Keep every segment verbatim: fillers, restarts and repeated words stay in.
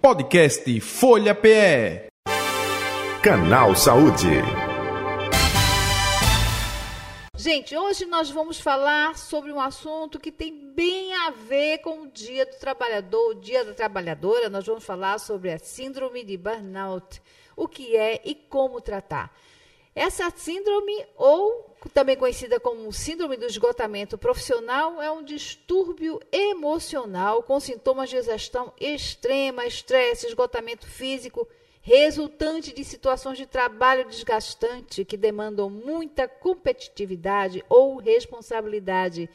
Podcast Folha P E. Canal Saúde. Gente, hoje nós vamos falar sobre um assunto que tem bem a ver com o Dia do Trabalhador, o Dia da Trabalhadora. Nós vamos falar sobre a síndrome de burnout, o que é e como tratar. Essa síndrome, ou também conhecida como síndrome do esgotamento profissional, é um distúrbio emocional com sintomas de exaustão extrema, estresse, esgotamento físico, resultante de situações de trabalho desgastante que demandam muita competitividade ou responsabilidade.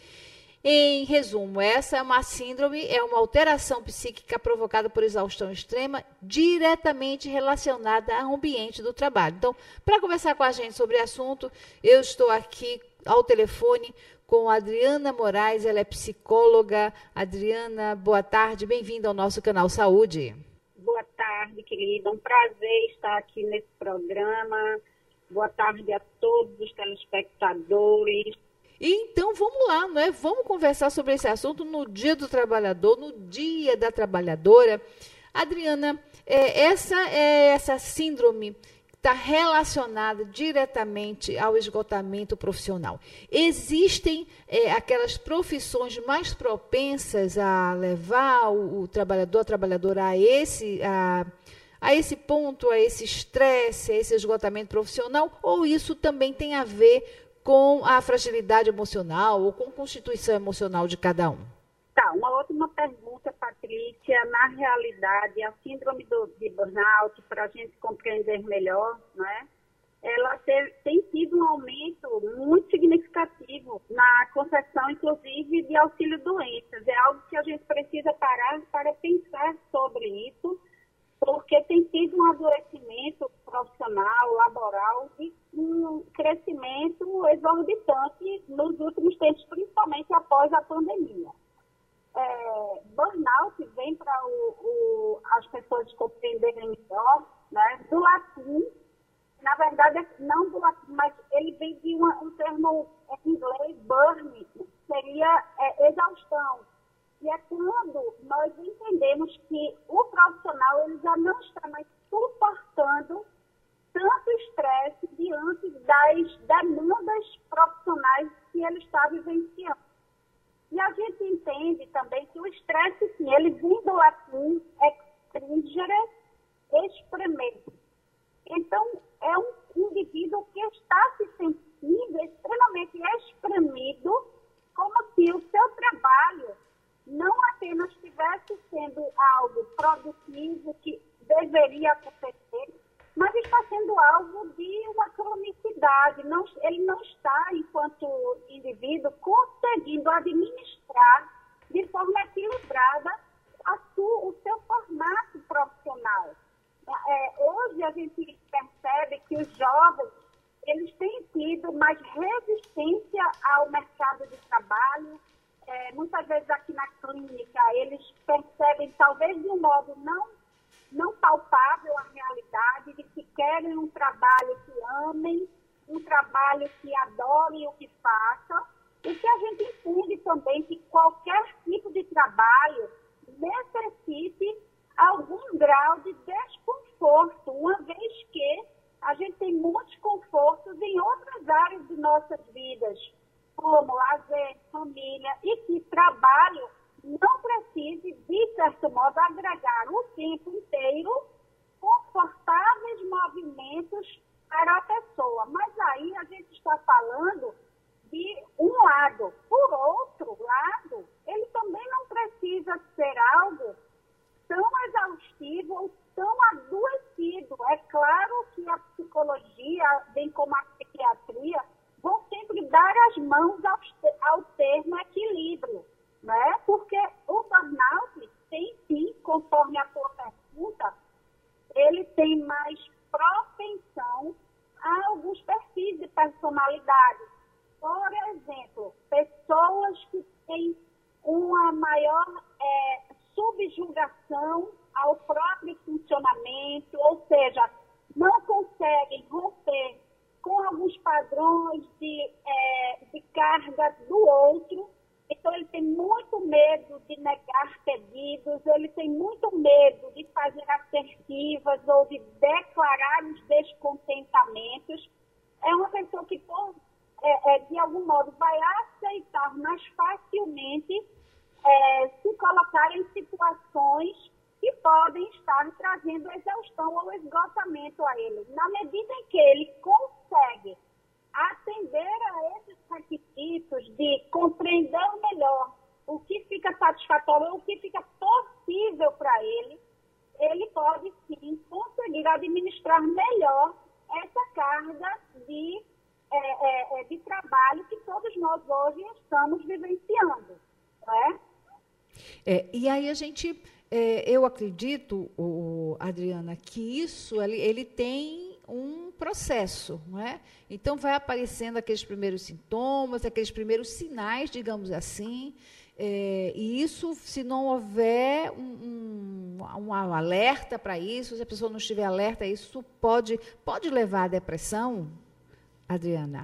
Em resumo, essa é uma síndrome, é uma alteração psíquica provocada por exaustão extrema, diretamente relacionada ao ambiente do trabalho. Então, para conversar com a gente sobre o assunto, eu estou aqui ao telefone com a Adriana Moraes, ela é psicóloga. Adriana, boa tarde, bem-vinda ao nosso canal Saúde. Boa tarde, querida, um prazer estar aqui nesse programa. Boa tarde a todos os telespectadores. Então, vamos lá, né? Vamos conversar sobre esse assunto no Dia do Trabalhador, no Dia da Trabalhadora. Adriana, é, essa, é, essa síndrome está relacionada diretamente ao esgotamento profissional. Existem é, aquelas profissões mais propensas a levar o, o trabalhador, a trabalhadora a esse, a, a esse ponto, a esse estresse, a esse esgotamento profissional, ou isso também tem a ver com a fragilidade emocional ou com a constituição emocional de cada um? Tá, uma ótima pergunta, Patrícia. Na realidade, a síndrome do, de burnout, para a gente compreender melhor, né, ela teve, tem tido um aumento muito significativo na concessão, inclusive, de auxílio-doenças. É algo que a gente precisa parar para pensar sobre isso, porque tem tido um adoecimento profissional, laboral, e um crescimento exorbitante nos últimos tempos, principalmente após a pandemia. É, burnout vem para as pessoas compreenderem melhor, né, do latim, na verdade, não do latim, mas ele vem de uma, um termo em inglês, burn, seria é, exaustão. E é quando nós entendemos que o profissional ele já não está mais suportando tanto estresse diante das demandas profissionais que ele está vivenciando. E a gente entende também que o estresse, sim, ele vem do latim extringere, espremer. Então, é um indivíduo que está se sentindo extremamente espremido, como se o seu trabalho não apenas estivesse sendo algo produtivo que deveria acontecer, mas está sendo algo de uma cronicidade. Não, ele não está, enquanto indivíduo, conseguindo administrar de forma equilibrada a sua, o seu formato profissional. É, hoje a gente percebe que os jovens eles têm tido mais resistência ao mercado de trabalho. É, muitas vezes aqui na clínica eles percebem, talvez de um modo não, não palpável, a realidade de que querem um trabalho que amem, um trabalho que adorem o que façam, e que a gente entende também que qualquer tipo de trabalho necessite algum grau de desconforto, uma vez que a gente tem muitos confortos em outras áreas de nossas vidas, como lazer, família, e que trabalho não precise, de certo modo, agregar o tempo inteiro confortáveis movimentos para a pessoa. Mas aí a gente está falando de um lado. Por outro lado, ele também não precisa ser algo tão exaustivo ou tão adoecido. É claro que a psicologia, bem como a psiquiatria, vão sempre dar as mãos ao, ao termo equilíbrio, né? Porque o burnout tem sim, conforme a tua pergunta, ele tem mais propensão a alguns perfis de personalidade. Por exemplo, pessoas que têm uma maior é, subjugação ao próprio funcionamento, ou seja, não conseguem romper com alguns padrões de, é, de carga do outro. Então, ele tem muito medo de negar pedidos, ele tem muito medo de fazer negativas ou de declarar os descontentamentos. É uma pessoa que, por, é, é, de algum modo, vai aceitar mais facilmente é, se colocar em situações que podem estar trazendo exaustão ou esgotamento a ele. Na medida em que ele consegue atender a esses requisitos de compreender melhor o que fica satisfatório, o que fica possível para ele, ele pode sim conseguir administrar melhor essa carga de, é, é, de trabalho que todos nós hoje estamos vivenciando, não é? É, e aí a gente, é, eu acredito, o, Adriana, que isso ele, ele tem um processo, não é? Então vai aparecendo aqueles primeiros sintomas, aqueles primeiros sinais, digamos assim, é, e isso, se não houver um, um, um alerta para isso, se a pessoa não estiver alerta, isso pode, pode levar à depressão, Adriana?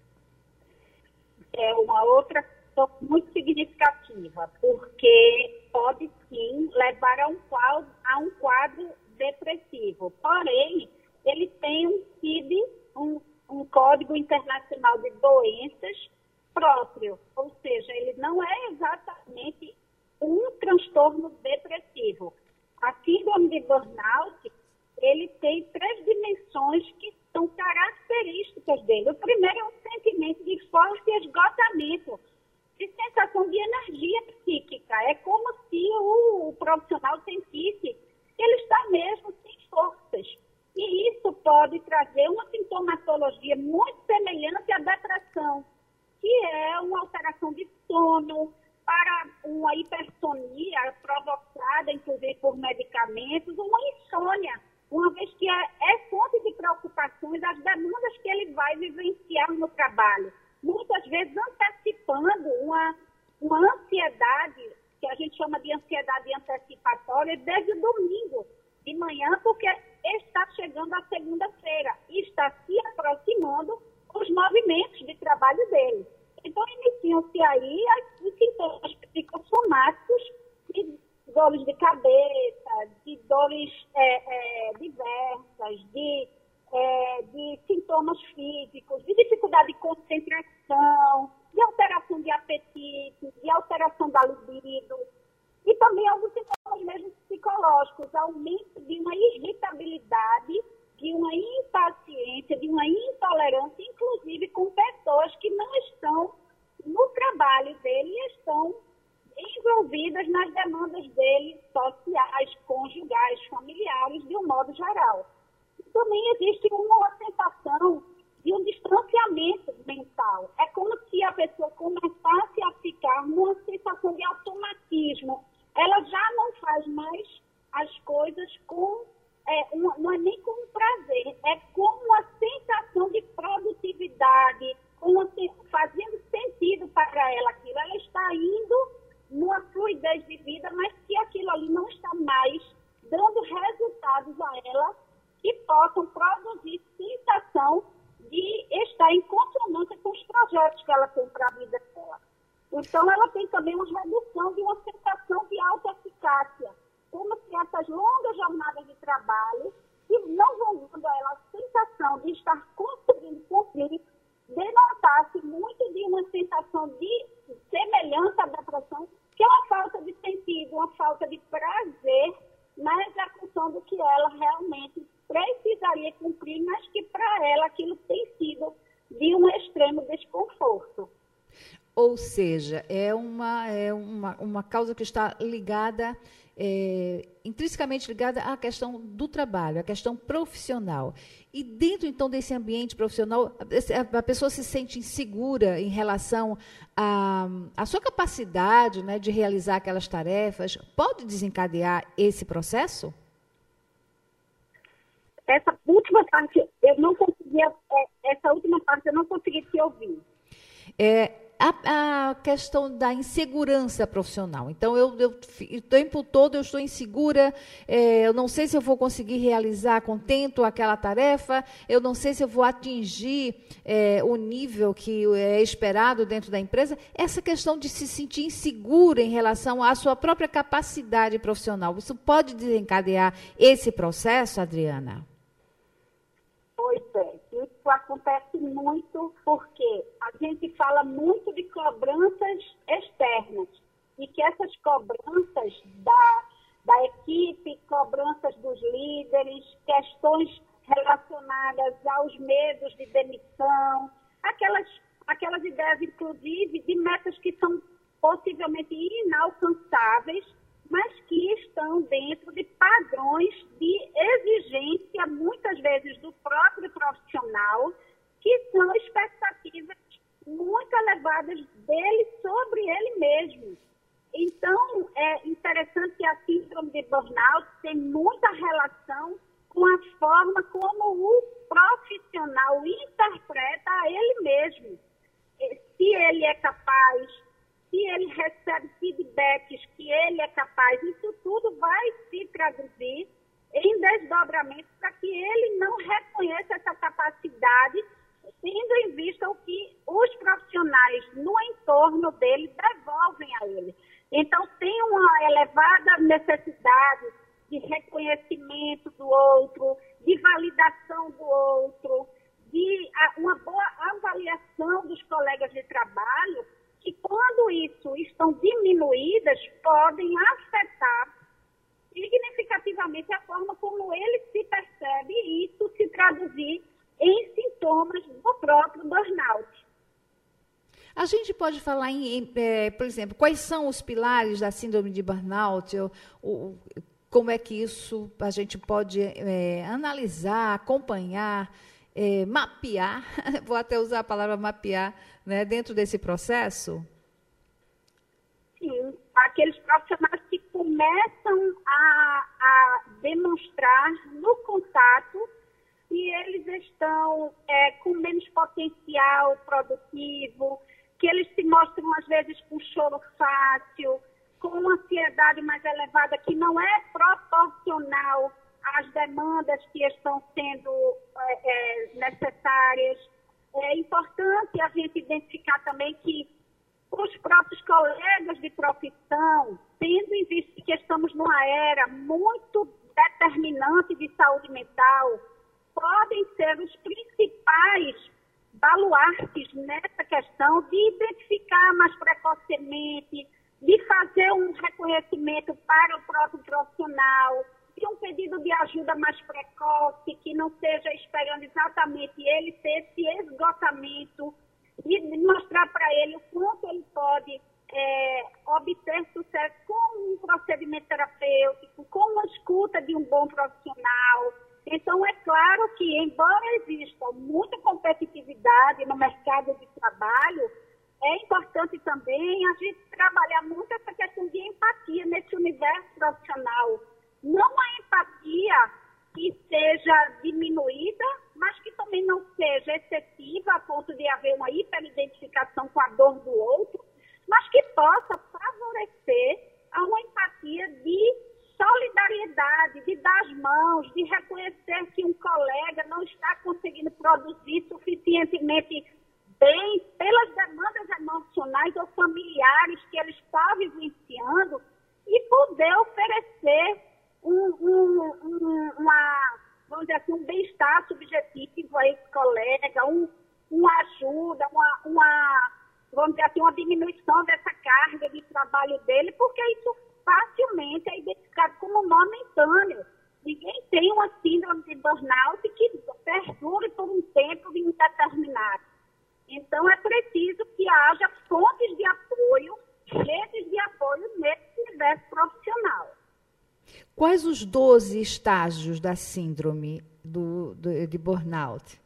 É uma outra questão muito significativa, porque pode sim levar a um quadro, a um quadro depressivo. Porém, ele tem um C I D, um, um Código Internacional de Doenças próprio, ou seja, ele não é exatamente um transtorno depressivo. A síndrome de burnout, ele tem três dimensões que são características dele. O primeiro é um sentimento de forte esgotamento, de sensação de energia psíquica. É como se o, o profissional sentisse que ele está mesmo sem forças. E isso pode trazer uma sintomatologia muito semelhante à depressão, que é uma alteração de sono, para uma hipersonia provocada, inclusive, por medicamentos, uma insônia, uma vez que é, é fonte de preocupações as demandas que ele vai vivenciar no trabalho. Muitas vezes antecipando uma, uma ansiedade, que a gente chama de ansiedade antecipatória, desde o domingo de manhã, porque está chegando a segunda-feira e está se aproximando os movimentos de trabalho dele. Então, iniciam-se aí os sintomas psicossomáticos de dores de cabeça, de dores é, é, diversas, de, é, de sintomas físicos, de dificuldade de concentração, de alteração de apetite, de alteração da libido, e também alguns sintomas mesmo psicológicos, aumento de uma irritabilidade, de uma impaciência, de uma intolerância, inclusive com pessoas que não estão no trabalho dele e estão envolvidas nas demandas dele, sociais, conjugais, familiares, de um modo geral. E também existe uma sensação de um distanciamento mental. É como se a pessoa começasse a ficar numa sensação de automatismo. Ela já não faz mais as coisas com... É, uma, não é nem com prazer, é com uma sensação de produtividade, com uma, fazendo sentido para ela aquilo. Ela está indo numa fluidez de vida, mas que aquilo ali não está mais dando resultados a ela que possam produzir sensação de estar em consonância com os projetos que ela tem para a vida dela. Então, ela tem também uma redução de uma sensação de autoeficácia, como se essas longas jornadas de trabalho, que não vão dando a ela a sensação de estar conseguindo cumprir, denotasse muito de uma sensação de semelhança à depressão, que é uma falta de sentido, uma falta de prazer na execução do que ela realmente precisaria cumprir, mas que para ela aquilo tem sido de um extremo desconforto. Ou seja, é uma, é uma, uma causa que está ligada, é, intrinsecamente ligada à questão do trabalho, à questão profissional. E dentro, então, desse ambiente profissional, a, a pessoa se sente insegura em relação à a, a sua capacidade, né, de realizar aquelas tarefas. Pode desencadear esse processo? Essa última parte, eu não conseguia, essa última parte eu não consegui te ouvir. É, a, a questão da insegurança profissional. Então, eu, eu, o tempo todo eu estou insegura, é, eu não sei se eu vou conseguir realizar contento aquela tarefa, eu não sei se eu vou atingir é, o nível que é esperado dentro da empresa. Essa questão de se sentir insegura em relação à sua própria capacidade profissional, isso pode desencadear esse processo, Adriana? Pois é, isso acontece muito porque a gente fala muito de cobranças externas e que essas cobranças da, da equipe, cobranças dos líderes, questões relacionadas aos medos de demissão, aquelas, aquelas ideias, inclusive, de metas que são possivelmente inalcançáveis, mas que estão dentro de padrões de exigência, muitas vezes do próprio profissional, que são expectativas muito elevadas dele sobre ele mesmo. Então, é interessante que a síndrome de burnout tem muita relação com a forma como o profissional interpreta a ele mesmo. Se ele é capaz, se ele recebe feedbacks que ele é capaz, isso tudo vai se traduzir em desdobramento para que ele não reconheça essa capacidade, tendo em vista o que os profissionais no entorno dele devolvem a ele. Então, tem uma elevada necessidade de reconhecimento do outro, de validação do outro, de uma boa avaliação dos colegas de trabalho, que quando isso estão diminuídas, podem afetar significativamente a forma como ele se percebe e isso se traduzir em sintomas do próprio burnout. A gente pode falar, em, em é, por exemplo, quais são os pilares da síndrome de burnout, ou, ou, como é que isso a gente pode é, analisar, acompanhar, é, mapear, vou até usar a palavra mapear, né, dentro desse processo? Sim, aqueles profissionais que começam a, a demonstrar no contato que eles estão é, com menos potencial produtivo, que eles se mostram, às vezes, com choro fácil, com uma ansiedade mais elevada, que não é proporcional às demandas que estão sendo é, é, necessárias. É importante a gente identificar também que os próprios colegas de profissão, tendo em vista que estamos numa era muito determinante de saúde mental, podem ser os principais baluartes nessa questão de identificar mais precocemente, de fazer um reconhecimento para o próprio profissional, de um pedido de ajuda mais precoce, que não seja esperando exatamente ele ter esse esgotamento, e mostrar para ele o quanto ele pode é, obter sucesso com um procedimento terapêutico, com a escuta de um bom profissional. Então, é claro que, embora exista muita competitividade no mercado de trabalho, é importante também a gente trabalhar muito essa questão de empatia nesse universo profissional. Não a empatia que seja diminuída, mas que também não seja excessiva a ponto de haver uma hiperidentificação com a dor do outro, mas que possa favorecer a uma empatia de solidariedade, de dar as mãos, de reconhecer que um colega não está conseguindo produzir suficientemente bem pelas demandas emocionais ou familiares que ele está vivenciando e poder oferecer um, um, um, uma, vamos dizer assim, um bem-estar subjetivo a esse colega, um, uma ajuda, uma, uma, vamos dizer assim, uma diminuição dessa carga de trabalho dele, porque isso facilmente é identificado como momentâneo. Ninguém tem uma síndrome de burnout que perdure por um tempo indeterminado. Então, é preciso que haja fontes de apoio, redes de apoio nesse universo profissional. Quais os doze estágios da síndrome do, do, de burnout?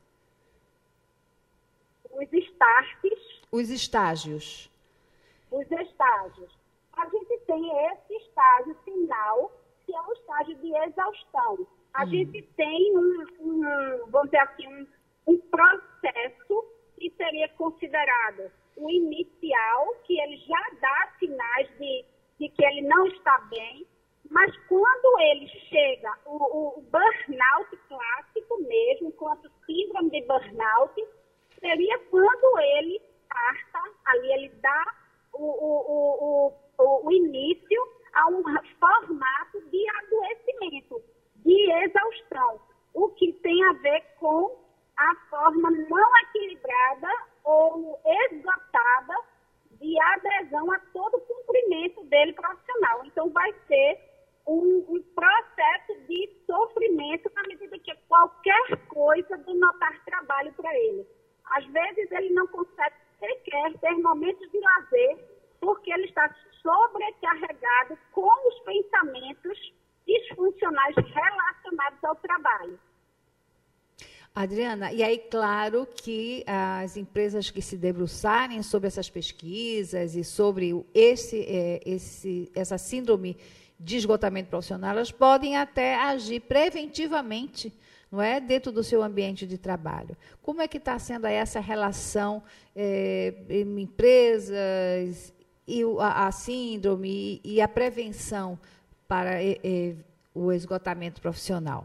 Os starts. Os estágios. Os estágios. A gente tem esse estágio final, que é o estágio de exaustão. A hum. gente tem um, um, vamos dizer assim, um, um processo que seria considerado o inicial, que ele já dá sinais de, de que ele não está bem, mas quando ele chega, o, o burnout clássico mesmo, enquanto síndrome de burnout, seria quando ele starta, ali ele dá o, o, o, o, o início a um formato de adoecimento, de exaustão, o que tem a ver com a forma não equilibrada ou esgotada de adesão a todo o cumprimento dele profissional. Então, vai ser um, um processo de sofrimento na medida que qualquer coisa denotar trabalho para ele. Às vezes, ele não consegue sequer ter momentos de lazer porque ele está sobrecarregado com os pensamentos disfuncionais relacionados ao trabalho. Adriana, e aí, claro que as empresas que se debruçarem sobre essas pesquisas e sobre esse, é, esse, essa síndrome de esgotamento profissional, elas podem até agir preventivamente, não é, dentro do seu ambiente de trabalho. Como é que está sendo aí essa relação é, em empresas e a, a síndrome e, e a prevenção para é, é, o esgotamento profissional?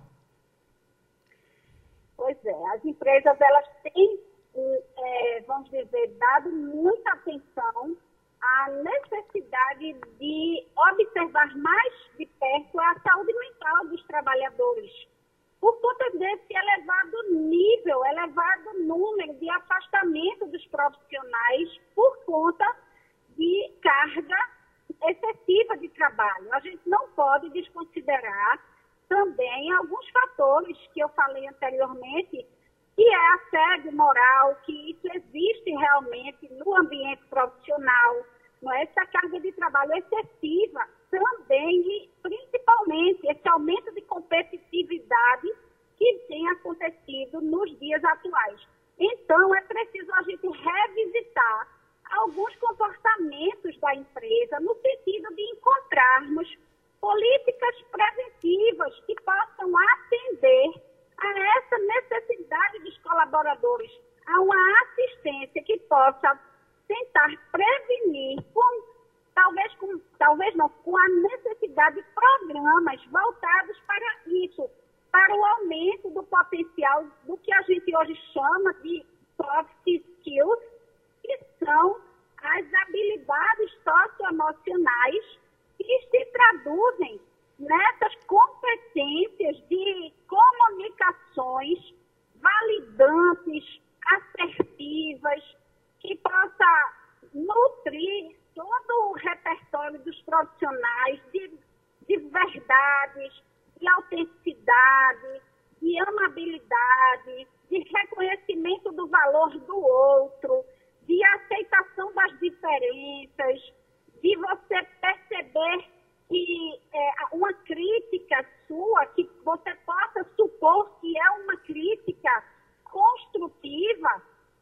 Pois é, as empresas elas têm, é, vamos dizer, dado muita atenção à necessidade de observar mais de perto a saúde mental dos trabalhadores, por conta desse elevado nível, elevado número de afastamento dos profissionais por conta de carga excessiva de trabalho. A gente não pode desconsiderar também alguns fatores que eu falei anteriormente, que é assédio moral, que isso existe realmente no ambiente profissional, não é? Essa carga de trabalho excessiva também, e principalmente esse aumento de competitividade que tem acontecido nos dias atuais. Então, é preciso a gente revisitar alguns comportamentos da empresa no sentido de encontrarmos políticas preventivas que possam atender a essa necessidade dos colaboradores, a uma assistência que possa tentar prevenir, com, talvez, com, talvez não, com a necessidade de programas voltados para isso, para o aumento do potencial do que a gente hoje chama de soft skills, que são as habilidades socioemocionais que se traduzem nessas competências de comunicações validantes, assertivas, que possa nutrir todo o repertório dos profissionais de, de verdades, de autenticidade, de amabilidade, de reconhecimento do valor do outro, de aceitação das diferenças, de você perceber que é, uma crítica sua, que você possa supor que é uma crítica construtiva,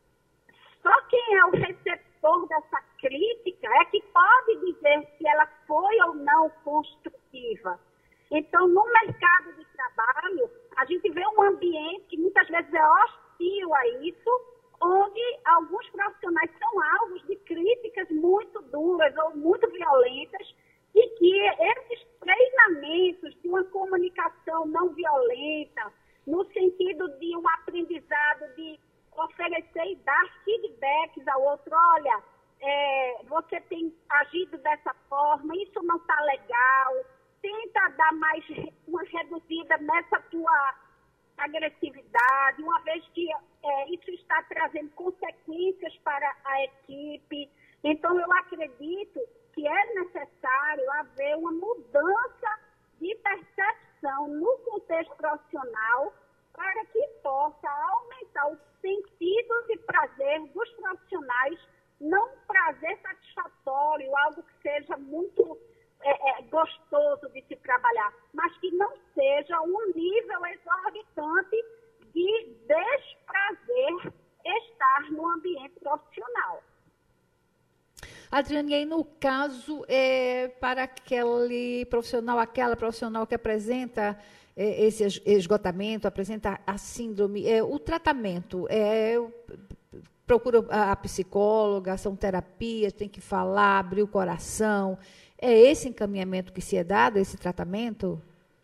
só quem é o receptor dessa crítica é que pode dizer se ela foi ou não construtiva. Então, no mercado de trabalho, a gente vê um ambiente que muitas vezes é hostil a isso, onde alguns profissionais são alvos de críticas muito duras ou muito violentas, e que esses treinamentos de uma comunicação não violenta, no sentido de um aprendizado de oferecer e dar feedbacks ao outro, olha, é, você tem agido dessa forma, isso não está legal, tenta dar mais uma reduzida nessa tua agressividade, uma vez que é, isso está trazendo consequências para a equipe. Então, eu acredito que é necessário haver uma mudança de percepção no contexto profissional para que possa aumentar o sentido de prazer dos profissionais, não um prazer satisfatório, algo que seja muito é, é, gostoso de se trabalhar, mas que não seja um nível exorbitante de desprazer estar no ambiente profissional. Adriane, e aí no caso, é, para aquele profissional, aquela profissional que apresenta é, esse esgotamento, apresenta a síndrome, é, o tratamento, é, procura a, a psicóloga, são terapias, tem que falar, abrir o coração. É esse encaminhamento que se é dado, esse tratamento?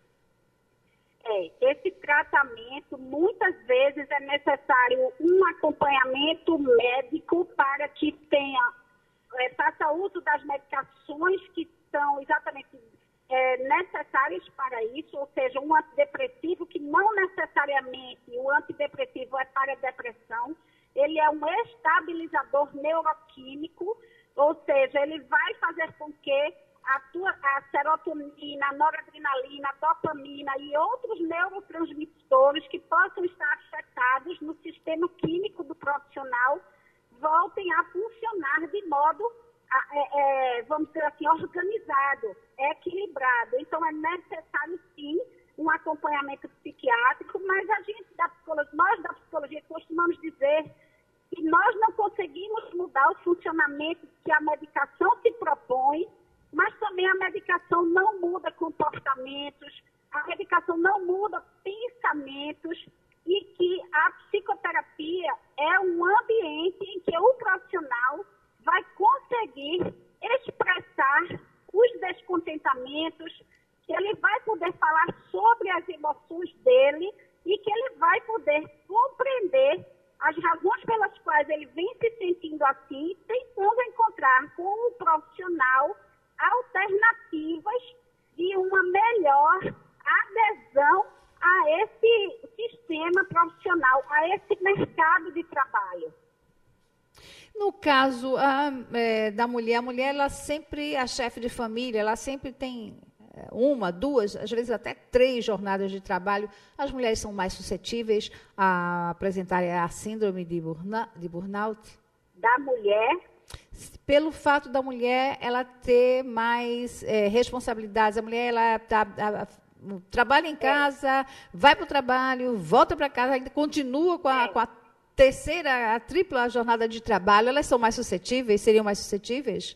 É, esse tratamento, muitas vezes, é necessário um acompanhamento médico para que tenha, é, faça uso das medicações que são exatamente é, necessárias para isso, ou seja, um antidepressivo que não necessariamente o antidepressivo é para depressão, ele é um estabilizador neuroquímico, ou seja, ele vai fazer com que a, tua, a serotonina, a noradrenalina, a dopamina e outros neurotransmissores que possam estar afetados no sistema químico do profissional voltem a funcionar de modo, é, é, vamos dizer assim, organizado, equilibrado. Então, é necessário, sim, um acompanhamento psiquiátrico, mas a gente da psicologia, nós da psicologia costumamos dizer que nós não conseguimos mudar o funcionamento que a medicação se propõe, mas também a medicação não muda comportamentos, a medicação não muda pensamentos, e que a psicoterapia é um ambiente em que o profissional vai conseguir expressar os descontentamentos, que ele vai poder falar sobre as emoções dele e que ele vai poder compreender as razões pelas quais ele vem se sentindo assim, tentando encontrar com o profissional alternativas de uma melhor adesão a esse sistema profissional, a esse mercado de trabalho. No caso a, é, da mulher, a mulher, ela sempre, a chefe de família, ela sempre tem uma, duas, às vezes até três jornadas de trabalho. As mulheres são mais suscetíveis a apresentar a síndrome de, burna, de burnout? Da mulher? Pelo fato da mulher ela ter mais é, responsabilidades. A mulher ela tá, a, a, trabalha em casa, é. vai para o trabalho, volta para casa, ainda continua com a, é. com a terceira, a tripla jornada de trabalho. Elas são mais suscetíveis? Seriam mais suscetíveis?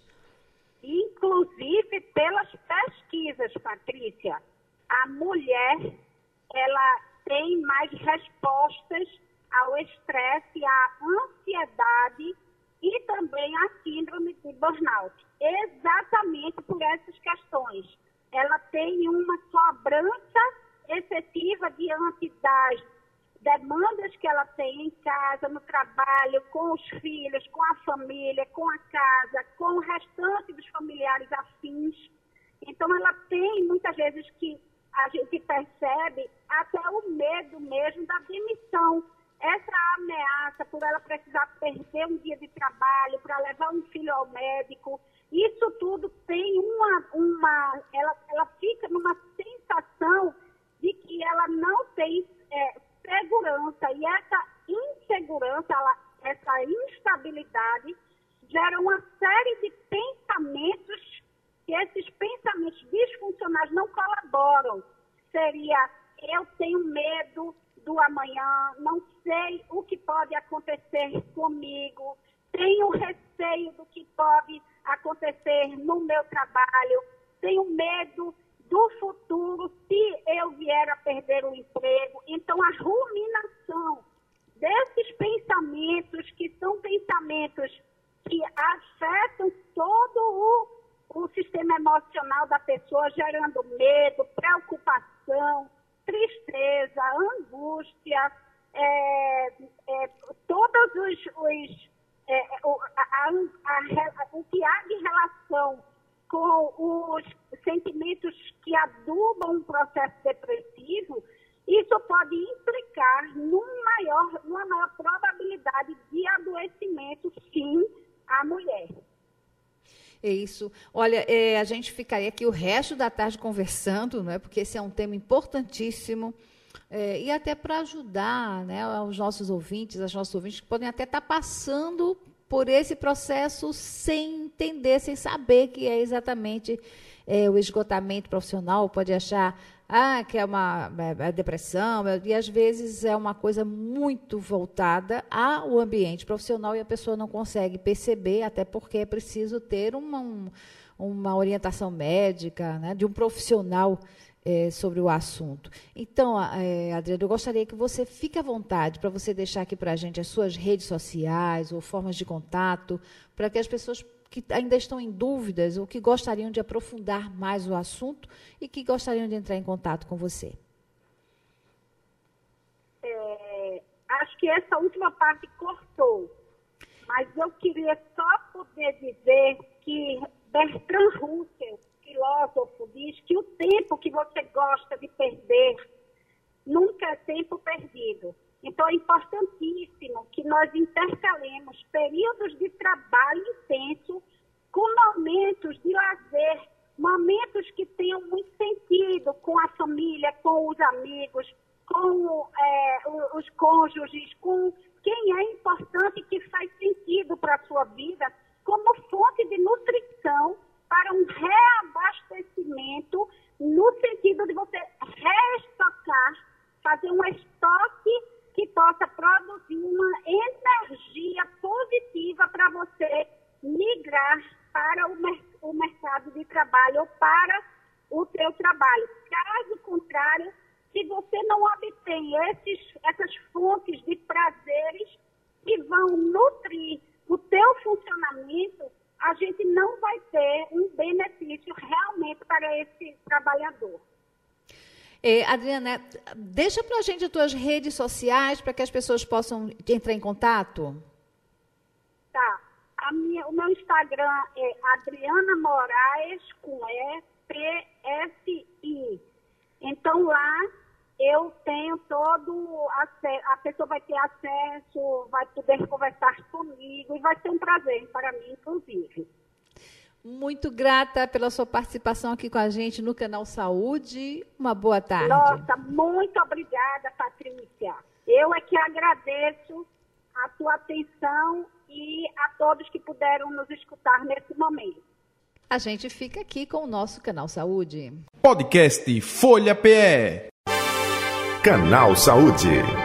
Inclusive, pelas pesquisas, Patrícia, a mulher ela tem mais respostas ao estresse, à ansiedade e também à síndrome de burnout. Exatamente por essas questões. Ela tem uma cobrança excessiva diante das demandas que ela tem em casa, no trabalho, com os filhos, com a família, com a casa, com o restante dos familiares afins. Então, ela tem, muitas vezes, que a gente percebe até o medo mesmo da demissão. Essa ameaça por ela precisar perder um dia de trabalho para levar um filho ao médico, isso tudo tem uma... uma ela, ela fica numa sensação de que ela não tem é, segurança. E essa insegurança, ela, essa instabilidade, gera uma série de pensamentos, que esses pensamentos disfuncionais não colaboram. Seria, eu tenho medo do amanhã, não sei o que pode acontecer comigo, tenho receio do que pode acontecer no meu trabalho, tenho medo do futuro se eu vier a perder o emprego. Então, a ruminação desses pensamentos, que são pensamentos que afetam todo o, o sistema emocional da pessoa, gerando medo, preocupação, tristeza, angústia, é, é, todos os, os é, o, a, a, a, o que há de relação com os sentimentos que adubam um processo depressivo, isso pode implicar num maior, numa maior probabilidade de adoecimento, sim, à mulher. É isso. Olha, é, a gente ficaria aqui o resto da tarde conversando, né, porque esse é um tema importantíssimo, é, e até para ajudar, né, os nossos ouvintes, as nossas ouvintes que podem até estar passando por esse processo sem entender, sem saber que é exatamente é, o esgotamento profissional, pode achar ah, que é uma é, é depressão, e às vezes é uma coisa muito voltada ao ambiente profissional e a pessoa não consegue perceber, até porque é preciso ter uma, um, uma orientação médica, né, de um profissional é, sobre o assunto. Então, é, Adriana, eu gostaria que você fique à vontade para você deixar aqui para a gente as suas redes sociais ou formas de contato, para que as pessoas que ainda estão em dúvidas ou que gostariam de aprofundar mais o assunto e que gostariam de entrar em contato com você. É, acho que essa última parte cortou, mas eu queria só poder dizer que Bertrand Russell, filósofo, diz que o tempo que você gosta de perder nunca é tempo perdido. Então, é importantíssimo que nós intercalemos períodos de trabalho intenso com momentos de lazer, momentos que tenham muito sentido com a família, com os amigos, com é, os cônjuges, com quem é importante e que faz sentido para a sua vida, como fonte de nutrição para um reabastecimento, no sentido de você reestocar, fazer um estoque que possa produzir uma energia positiva para você migrar para o, mer- o mercado de trabalho ou para o teu trabalho. Caso contrário, se você não obtém esses, essas fontes de prazeres que vão nutrir o teu funcionamento, a gente não vai ter um benefício realmente para esse trabalhador. É, Adriana, deixa para a gente as tuas redes sociais para que as pessoas possam entrar em contato. Tá. A minha, o meu Instagram é Adriana Moraes com E, P S I. Então, lá eu tenho todo acesso, a pessoa vai ter acesso, vai poder conversar comigo e vai ser um prazer para mim, inclusive. Muito grata pela sua participação aqui com a gente no Canal Saúde. Uma boa tarde. Nossa, muito obrigada, Patrícia. Eu é que agradeço a tua atenção e a todos que puderam nos escutar nesse momento. A gente fica aqui com o nosso Canal Saúde. Podcast Folha P E. Canal Saúde.